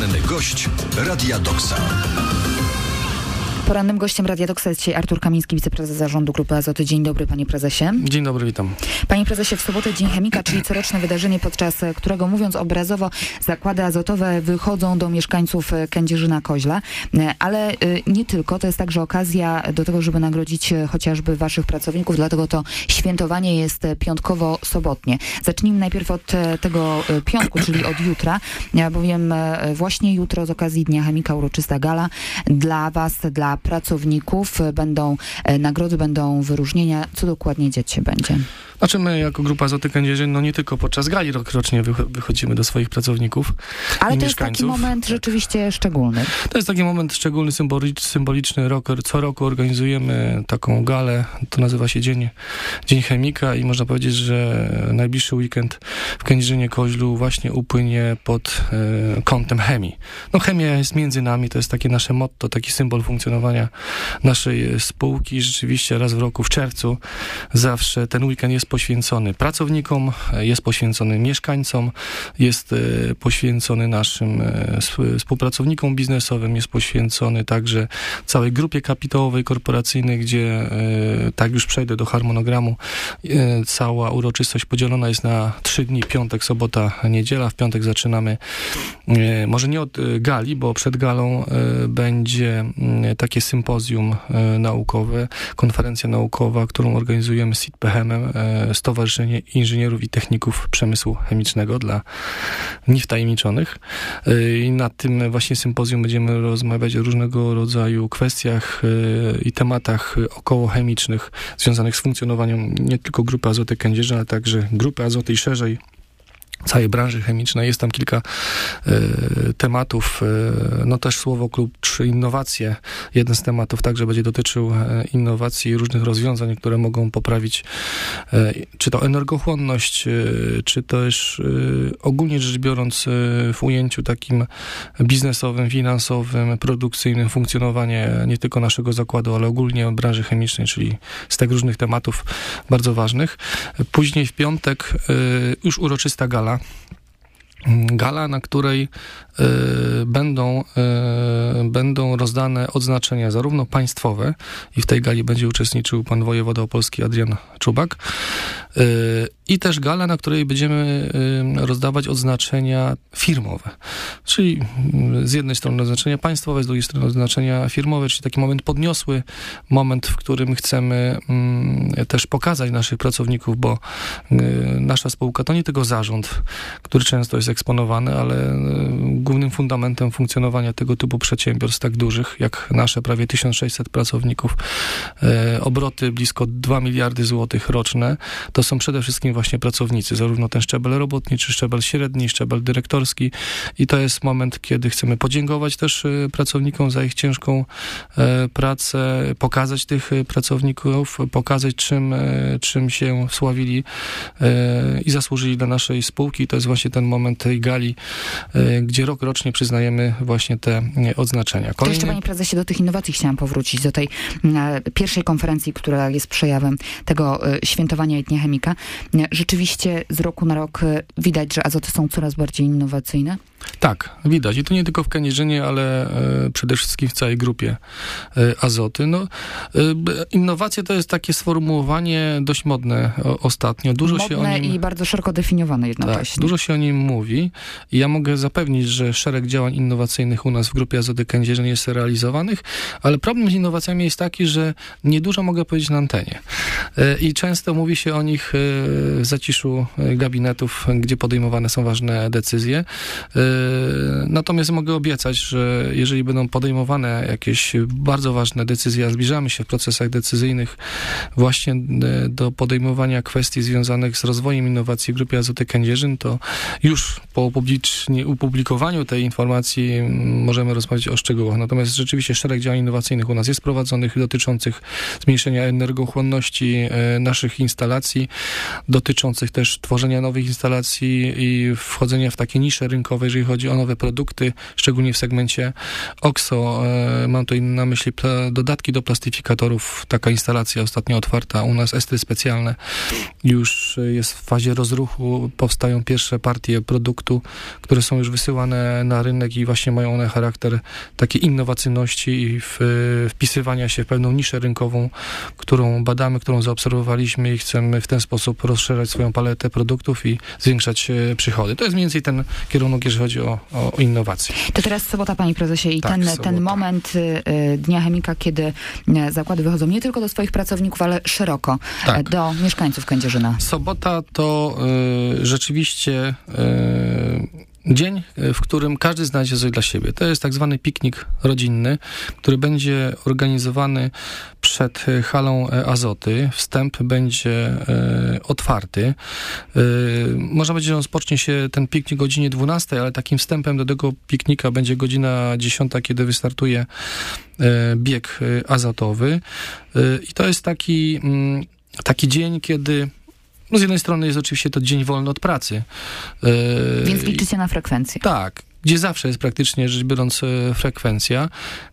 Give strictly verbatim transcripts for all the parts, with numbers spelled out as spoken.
Poranny gość Radia Doksa. Porannym gościem Radia Doksa jest dzisiaj Artur Kamiński, wiceprezes zarządu Grupy Azoty. Dzień dobry, panie prezesie. Dzień dobry, witam. Panie prezesie, w sobotę Dzień Chemika, czyli coroczne wydarzenie, podczas którego, mówiąc obrazowo, zakłady azotowe wychodzą do mieszkańców Kędzierzyna-Koźla. Ale nie tylko, to jest także okazja do tego, żeby nagrodzić chociażby waszych pracowników, dlatego to świętowanie jest piątkowo-sobotnie. Zacznijmy najpierw od tego piątku, czyli od jutra, bowiem właśnie jutro z okazji Dnia Chemika uroczysta gala dla was, dla pracowników. Będą nagrody, będą wyróżnienia. Co dokładnie dziać się będzie? Znaczy my jako Grupa Azoty Kędzierzyn, no nie tylko podczas gali rokrocznie wychodzimy do swoich pracowników Ale i to mieszkańców. jest taki moment rzeczywiście szczególny. To jest taki moment szczególny, symboliczny. Rok, co roku organizujemy taką galę, to nazywa się Dzień, Dzień Chemika i można powiedzieć, że najbliższy weekend w Kędzierzynie-Koźlu właśnie upłynie pod e, kątem chemii. No chemia jest między nami, to jest takie nasze motto, taki symbol funkcjonowania naszej spółki. Rzeczywiście raz w roku, w czerwcu, zawsze ten weekend jest poświęcony pracownikom, jest poświęcony mieszkańcom, jest e, poświęcony naszym e, współpracownikom biznesowym, jest poświęcony także całej grupie kapitałowej, korporacyjnej, gdzie, e, tak już przejdę do harmonogramu, e, cała uroczystość podzielona jest na trzy dni, piątek, sobota, niedziela. W piątek zaczynamy, e, może nie od e, gali, bo przed galą e, będzie e, takie sympozjum e, naukowe, konferencja naukowa, którą organizujemy z SIT-PECHEM-em, e, Stowarzyszenie Inżynierów i Techników Przemysłu Chemicznego dla niewtajemniczonych. I na tym właśnie sympozjum będziemy rozmawiać o różnego rodzaju kwestiach i tematach okołochemicznych związanych z funkcjonowaniem nie tylko Grupy Azoty Kędzierzyn, ale także Grupy Azoty i szerzej całej branży chemicznej. Jest tam kilka y, tematów. Y, no też słowo klucz innowacje. Jeden z tematów także będzie dotyczył y, innowacji i różnych rozwiązań, które mogą poprawić y, czy to energochłonność, y, czy też y, ogólnie rzecz biorąc y, w ujęciu takim biznesowym, finansowym, produkcyjnym funkcjonowanie nie tylko naszego zakładu, ale ogólnie branży chemicznej, czyli z tych różnych tematów bardzo ważnych. Później w piątek y, już uroczysta gala. Gala, na której y, będą, y, będą rozdane odznaczenia zarówno państwowe i w tej gali będzie uczestniczył pan wojewoda opolski Adrian Czubak y, i też gala, na której będziemy y, rozdawać odznaczenia firmowe, czyli y, z jednej strony odznaczenia państwowe, z drugiej strony odznaczenia firmowe, czyli taki moment podniosły, moment, w którym chcemy y, też pokazać naszych pracowników, bo y, nasza spółka to nie tylko zarząd, który często jest eksponowany, ale głównym fundamentem funkcjonowania tego typu przedsiębiorstw tak dużych, jak nasze prawie tysiąc sześćset pracowników, e, obroty blisko dwa miliardy złotych roczne, to są przede wszystkim właśnie pracownicy, zarówno ten szczebel robotniczy, szczebel średni, szczebel dyrektorski i to jest moment, kiedy chcemy podziękować też e, pracownikom za ich ciężką e, pracę, pokazać tych pracowników, pokazać czym, e, czym się sławili e, i zasłużyli dla naszej spółki. To jest właśnie ten moment tej gali, gdzie rok rocznie przyznajemy właśnie te odznaczenia. Kolejny... To jeszcze, panie prezesie, do tych innowacji chciałam powrócić, do tej e, pierwszej konferencji, która jest przejawem tego e, świętowania Dnia Chemika. E, rzeczywiście z roku na rok e, widać, że azoty są coraz bardziej innowacyjne? Tak, widać. I to nie tylko w Kędzierzynie, ale e, przede wszystkim w całej grupie e, Azoty. No, e, innowacje to jest takie sformułowanie dość modne o, ostatnio. Dużo modne się o nim... i bardzo szeroko definiowane jednocześnie. Tak, dużo się o nim mówi i ja mogę zapewnić, że szereg działań innowacyjnych u nas w Grupie Azoty Kędzierzyn jest realizowanych, ale problem z innowacjami jest taki, że niedużo mogę powiedzieć na antenie. E, I często mówi się o nich e, w zaciszu gabinetów, gdzie podejmowane są ważne decyzje. E, Natomiast mogę obiecać, że jeżeli będą podejmowane jakieś bardzo ważne decyzje, a zbliżamy się w procesach decyzyjnych właśnie do podejmowania kwestii związanych z rozwojem innowacji w Grupie Azoty Kędzierzyn, to już po upublikowaniu tej informacji możemy rozmawiać o szczegółach. Natomiast rzeczywiście szereg działań innowacyjnych u nas jest prowadzonych, dotyczących zmniejszenia energochłonności naszych instalacji, dotyczących też tworzenia nowych instalacji i wchodzenia w takie nisze rynkowe, jeżeli jeżeli chodzi o nowe produkty, szczególnie w segmencie OXO. Mam tutaj na myśli dodatki do plastyfikatorów. Taka instalacja ostatnio otwarta u nas, estry specjalne. Już jest w fazie rozruchu. Powstają pierwsze partie produktu, które są już wysyłane na rynek i właśnie mają one charakter takiej innowacyjności i w, wpisywania się w pewną niszę rynkową, którą badamy, którą zaobserwowaliśmy i chcemy w ten sposób rozszerzać swoją paletę produktów i zwiększać przychody. To jest mniej więcej ten kierunek, jeżeli chodzi o, o innowacje. To teraz sobota, panie prezesie, i tak, ten, ten moment y, Dnia Chemika, kiedy y, zakłady wychodzą nie tylko do swoich pracowników, ale szeroko tak. do mieszkańców Kędzierzyna. Sobota to y, rzeczywiście y, dzień, w którym każdy znajdzie coś dla siebie. To jest tak zwany piknik rodzinny, który będzie organizowany przed halą Azoty. Wstęp będzie e, otwarty. E, można powiedzieć, że rozpocznie się ten piknik o godzinie dwunastej, ale takim wstępem do tego piknika będzie godzina dziesiąta, kiedy wystartuje e, bieg azotowy. E, I to jest taki, m, taki dzień, kiedy no z jednej strony jest oczywiście to dzień wolny od pracy. Więc liczycie na frekwencję. Tak, gdzie zawsze jest praktycznie rzecz biorąc frekwencja,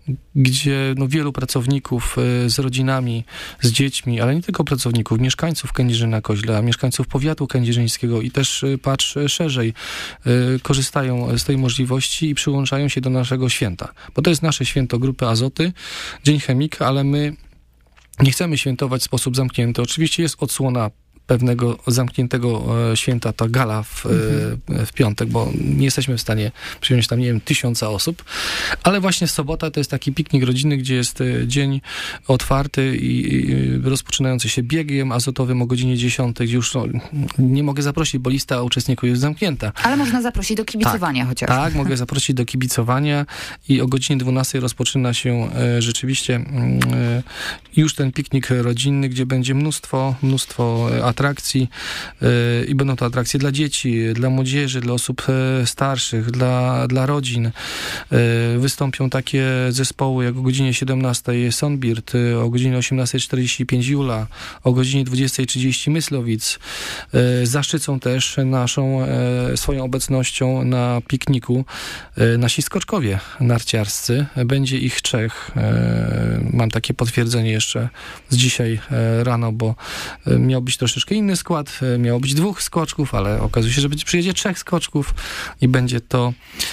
gdzie no, wielu pracowników z rodzinami, z dziećmi, ale nie tylko pracowników, mieszkańców Kędzierzyna-Koźla, mieszkańców powiatu kędzierzyńskiego i też patrz szerzej, korzystają z tej możliwości i przyłączają się do naszego święta. Bo to jest nasze święto Grupy Azoty, Dzień Chemika, ale my nie chcemy świętować w sposób zamknięty. Oczywiście jest odsłona pewnego zamkniętego e, święta, ta gala w, e, w piątek, bo nie jesteśmy w stanie przyjąć tam, nie wiem, tysiąca osób, ale właśnie sobota to jest taki piknik rodzinny, gdzie jest e, dzień otwarty i, i rozpoczynający się biegiem azotowym o godzinie dziesiątej, gdzie już no, nie mogę zaprosić, bo lista uczestników jest zamknięta. Ale można zaprosić do kibicowania tak, chociaż. Tak, mogę zaprosić do kibicowania i o godzinie dwunastej rozpoczyna się e, rzeczywiście e, już ten piknik rodzinny, gdzie będzie mnóstwo, mnóstwo atrakcji yy, i będą to atrakcje dla dzieci, dla młodzieży, dla osób yy, starszych, dla, dla rodzin. Yy, wystąpią takie zespoły jak o godzinie siedemnastej Sonbird, yy, o godzinie osiemnastej czterdzieści pięć Jula, o godzinie dwudziestej trzydzieści Myslowic. Yy, zaszczycą też naszą yy, swoją obecnością na pikniku yy, nasi skoczkowie narciarscy. Będzie ich trzech. Yy, mam takie potwierdzenie jeszcze z dzisiaj yy, rano, bo yy, miał być troszeczkę inny skład, miało być dwóch skoczków, ale okazuje się, że przyjedzie trzech skoczków i będzie to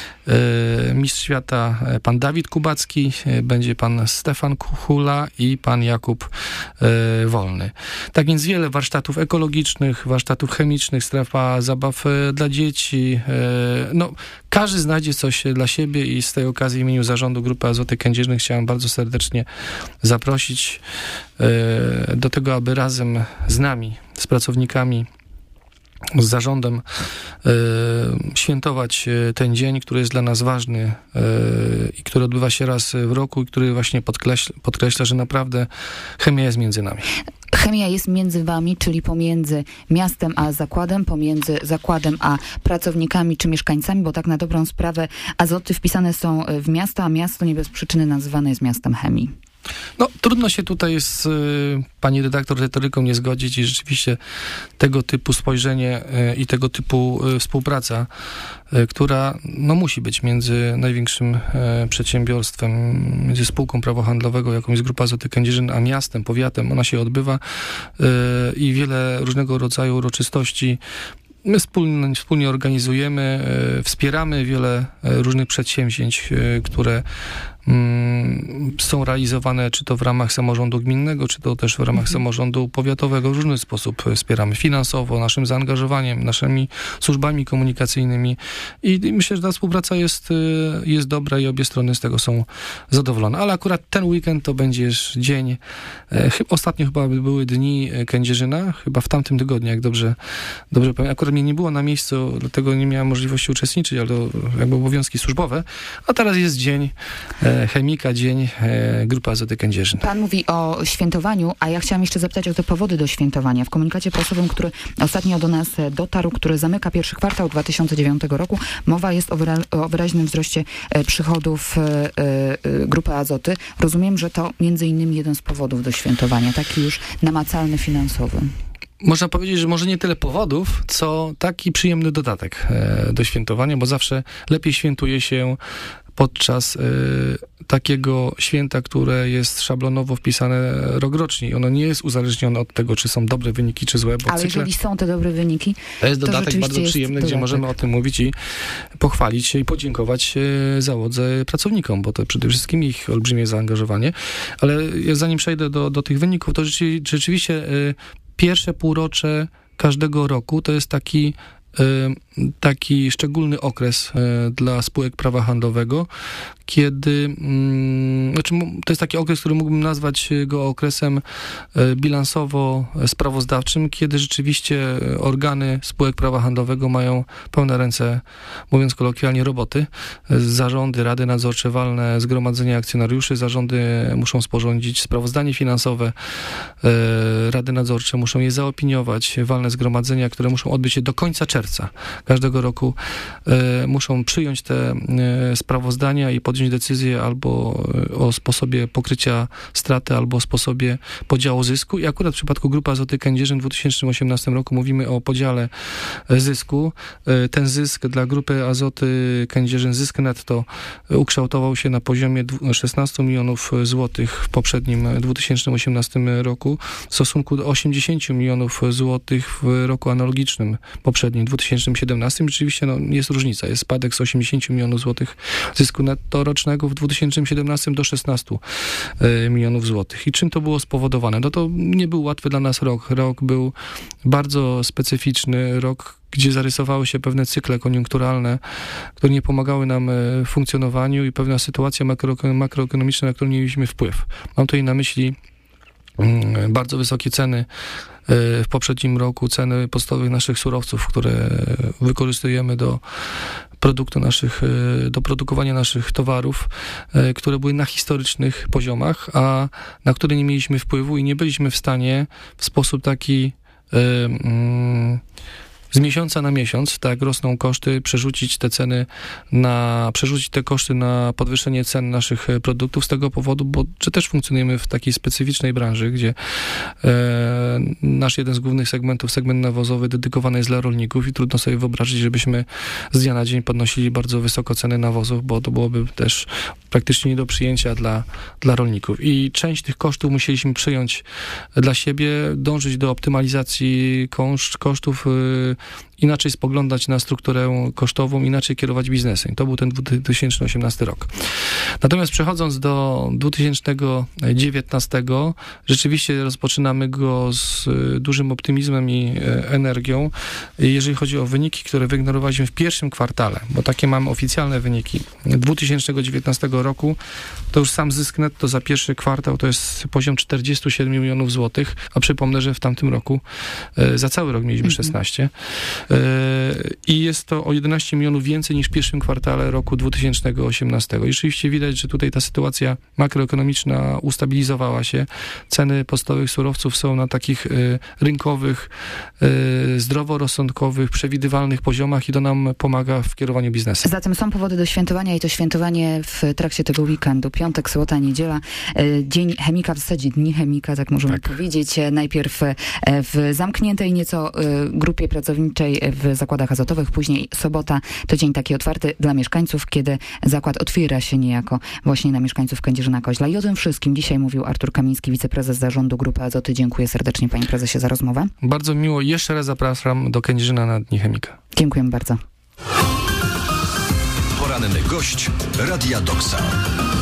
e, mistrz świata pan Dawid Kubacki, e, będzie pan Stefan Kuchula i pan Jakub e, Wolny. Tak więc wiele warsztatów ekologicznych, warsztatów chemicznych, strefa zabaw e, dla dzieci. E, no, każdy znajdzie coś dla siebie i z tej okazji w imieniu zarządu Grupy Azoty Kędzierzyn chciałem bardzo serdecznie zaprosić e, do tego, aby razem z nami, z pracownikami, z zarządem y, świętować ten dzień, który jest dla nas ważny y, i który odbywa się raz w roku i który właśnie podkreśla, podkreśla, że naprawdę chemia jest między nami. Chemia jest między wami, czyli pomiędzy miastem a zakładem, pomiędzy zakładem a pracownikami czy mieszkańcami, bo tak na dobrą sprawę Azoty wpisane są w miasto, a miasto nie bez przyczyny nazywane jest miastem chemii. No, trudno się tutaj z y, pani redaktor retoryką nie zgodzić i rzeczywiście tego typu spojrzenie y, i tego typu y, współpraca, y, która no, musi być między największym y, przedsiębiorstwem, między spółką prawa handlowego, jaką jest Grupa Azoty Kędzierzyn, a miastem, powiatem, ona się odbywa y, i wiele różnego rodzaju uroczystości my wspólnie, wspólnie organizujemy, y, wspieramy wiele y, różnych przedsięwzięć, y, które są realizowane czy to w ramach samorządu gminnego, czy to też w ramach mhm. samorządu powiatowego. W różny sposób wspieramy finansowo, naszym zaangażowaniem, naszymi służbami komunikacyjnymi i myślę, że ta współpraca jest, jest dobra i obie strony z tego są zadowolone. Ale akurat ten weekend to będzie dzień, ostatnio chyba były dni Kędzierzyna, chyba w tamtym tygodniu, jak dobrze, dobrze pamiętam. Akurat mnie nie było na miejscu, dlatego nie miałem możliwości uczestniczyć, ale to jakby obowiązki służbowe. A teraz jest dzień Chemika, dzień e, Grupy Azoty Kędzierzyn. Pan mówi o świętowaniu, a ja chciałam jeszcze zapytać o te powody do świętowania. W komunikacie prasowym, który ostatnio do nas dotarł, który zamyka pierwszy kwartał dwa tysiące dziewiątego roku, mowa jest o, wyra- o wyraźnym wzroście e, przychodów e, e, Grupy Azoty. Rozumiem, że to między innymi jeden z powodów do świętowania, taki już namacalny, finansowy. można powiedzieć, że może nie tyle powodów, co taki przyjemny dodatek e, do świętowania, bo zawsze lepiej świętuje się podczas y, takiego święta, które jest szablonowo wpisane rokrocznie. Ono nie jest uzależnione od tego, czy są dobre wyniki, czy złe. Bo Ale cykle... jeżeli są te dobre wyniki, to jest to dodatek bardzo przyjemny, gdzie dodatek. możemy o tym mówić i pochwalić się i podziękować y, załodze pracownikom, bo to przede wszystkim ich olbrzymie zaangażowanie. Ale zanim przejdę do, do tych wyników, to rzeczy, rzeczywiście y, pierwsze półrocze każdego roku to jest taki taki szczególny okres dla spółek prawa handlowego, kiedy, znaczy to jest taki okres, który mógłbym nazwać go okresem bilansowo-sprawozdawczym, kiedy rzeczywiście organy spółek prawa handlowego mają pełne ręce, mówiąc kolokwialnie, roboty. Zarządy, rady nadzorcze, walne zgromadzenia akcjonariuszy, zarządy muszą sporządzić sprawozdanie finansowe, rady nadzorcze muszą je zaopiniować, walne zgromadzenia, które muszą odbyć się do końca czerwca każdego roku, e, muszą przyjąć te e, sprawozdania i podjąć decyzję albo o sposobie pokrycia straty, albo o sposobie podziału zysku. I akurat w przypadku Grupy Azoty Kędzierzyn w dwa tysiące osiemnastym roku mówimy o podziale zysku. E, ten zysk dla Grupy Azoty Kędzierzyn, zysk netto, ukształtował się na poziomie szesnaście milionów złotych w poprzednim dwa tysiące osiemnastym roku w stosunku do osiemdziesiąt milionów złotych w roku analogicznym poprzednim, dwa tysiące siedemnastym. Rzeczywiście no, jest różnica. Jest spadek z osiemdziesiąt milionów złotych zysku netto rocznego w dwa tysiące siedemnastym do szesnaście milionów złotych. I czym to było spowodowane? No to nie był łatwy dla nas rok. Rok był bardzo specyficzny. Rok, gdzie zarysowały się pewne cykle koniunkturalne, które nie pomagały nam w funkcjonowaniu i pewna sytuacja makro, makroekonomiczna, na którą nie mieliśmy wpływ. Mam tutaj na myśli bardzo wysokie ceny w poprzednim roku, ceny podstawowych naszych surowców, które wykorzystujemy do produktu naszych, do produkowania naszych towarów, które były na historycznych poziomach, a na które nie mieliśmy wpływu i nie byliśmy w stanie w sposób taki z miesiąca na miesiąc, tak, rosną koszty, przerzucić te ceny na, przerzucić te koszty na podwyższenie cen naszych produktów z tego powodu, bo czy też funkcjonujemy w takiej specyficznej branży, gdzie e, nasz jeden z głównych segmentów, segment nawozowy, dedykowany jest dla rolników i trudno sobie wyobrazić, żebyśmy z dnia na dzień podnosili bardzo wysoko ceny nawozów, bo to byłoby też praktycznie nie do przyjęcia dla, dla rolników. I część tych kosztów musieliśmy przyjąć dla siebie, dążyć do optymalizacji koszt, kosztów, y, inaczej spoglądać na strukturę kosztową, inaczej kierować biznesem. To był ten dwa tysiące osiemnasty rok. Natomiast przechodząc do dwa tysiące dziewiętnastego, rzeczywiście rozpoczynamy go z dużym optymizmem i energią, jeżeli chodzi o wyniki, które wygnorowaliśmy w pierwszym kwartale, bo takie mamy oficjalne wyniki dwa tysiące dziewiętnastego roku, to już sam zysk netto za pierwszy kwartał to jest poziom czterdzieści siedem milionów złotych, a przypomnę, że w tamtym roku za cały rok mieliśmy szesnaście. I jest to o jedenaście milionów więcej niż w pierwszym kwartale roku dwa tysiące osiemnastego. I rzeczywiście widać, że tutaj ta sytuacja makroekonomiczna ustabilizowała się. Ceny podstawowych surowców są na takich rynkowych, zdroworozsądkowych, przewidywalnych poziomach i to nam pomaga w kierowaniu biznesem. Zatem są powody do świętowania i to świętowanie w trakcie tego weekendu. Piątek, sobota, niedziela. Dzień chemika, w zasadzie dni chemika, tak możemy tak powiedzieć. Najpierw w zamkniętej nieco grupie pracowniczej w zakładach azotowych, później sobota to dzień taki otwarty dla mieszkańców, kiedy zakład otwiera się niejako właśnie na mieszkańców Kędzierzyna-Koźla. I o tym wszystkim dzisiaj mówił Artur Kamiński, wiceprezes zarządu Grupy Azoty. Dziękuję serdecznie, panie prezesie, za rozmowę. Bardzo miło. Jeszcze raz zapraszam do Kędzierzyna na Dni Chemika. Dziękuję bardzo. Poranny gość Radia Doksa.